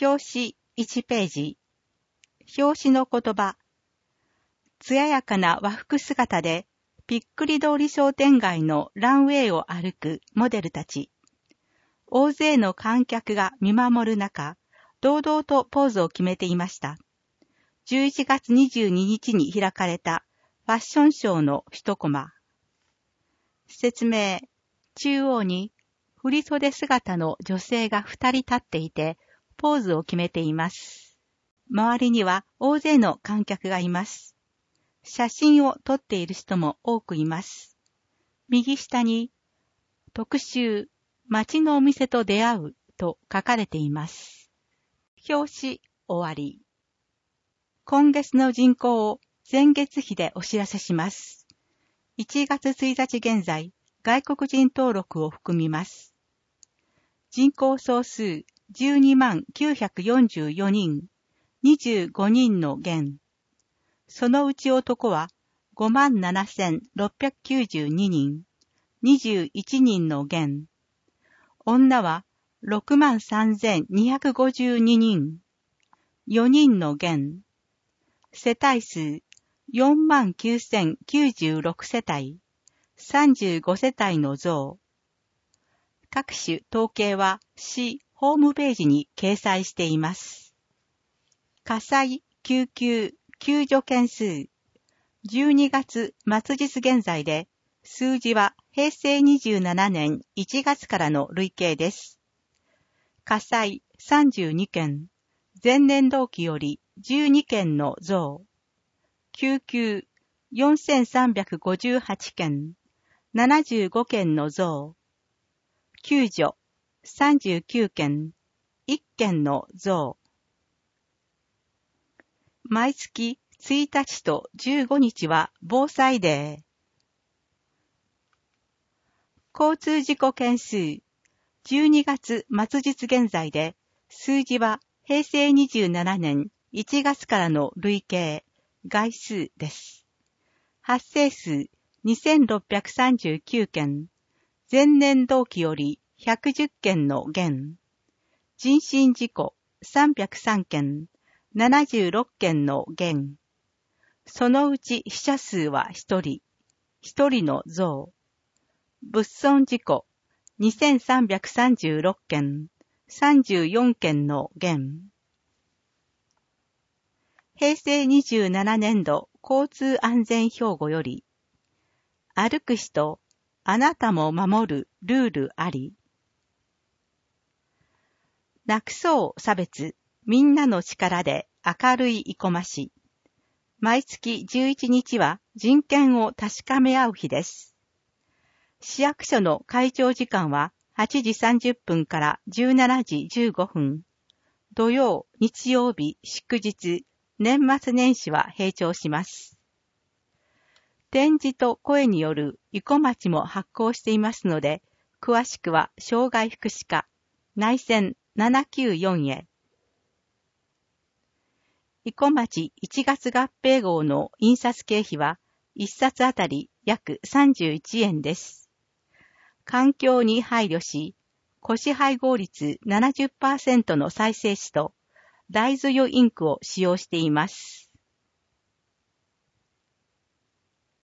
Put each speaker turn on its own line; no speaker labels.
表紙1ページ。表紙の言葉。艶やかな和服姿で、ぴっくり通り商店街のランウェイを歩くモデルたち。大勢の観客が見守る中、堂々とポーズを決めていました。11月22日に開かれたファッションショーの一コマ。説明。中央に振袖姿の女性が2人立っていて、ポーズを決めています。周りには大勢の観客がいます。写真を撮っている人も多くいます。右下に、特集、街のお店と出会うと書かれています。表紙、終わり。今月の人口を前月比でお知らせします。1月1日現在、外国人登録を含みます。人口総数12万944人、25人の減。そのうち男は5万7692人、21人の減。女は6万3252人、4人の減。世帯数4万9096世帯、35世帯の増。各種統計は市ホームページに掲載しています。火災、救急、救助件数。12月末日現在で、数字は平成27年1月からの累計です。火災32件、前年同期より12件の増。救急4358件、75件の増。救助39件、1件の増。毎月1日と15日は防災デー。交通事故件数、12月末日現在で、数字は平成27年1月からの累計、概数です。発生数2639件、前年同期より110件の減。人身事故303件、76件の減。そのうち死者数は1人の増。物損事故2336件、34件の減。平成27年度交通安全標語より、歩く人、あなたも守るルールあり。なくそう差別、みんなの力で明るい生駒市。毎月11日は人権を確かめ合う日です。市役所の開庁時間は8時30分から17時15分。土曜、日曜日、祝日、年末年始は閉庁します。点字と声による生駒町も発行していますので、詳しくは障害福祉課、内線794へ。生駒町1月合併号の印刷経費は1冊あたり約31円です。環境に配慮し、古紙配合率 70% の再生紙と大豆油インクを使用しています。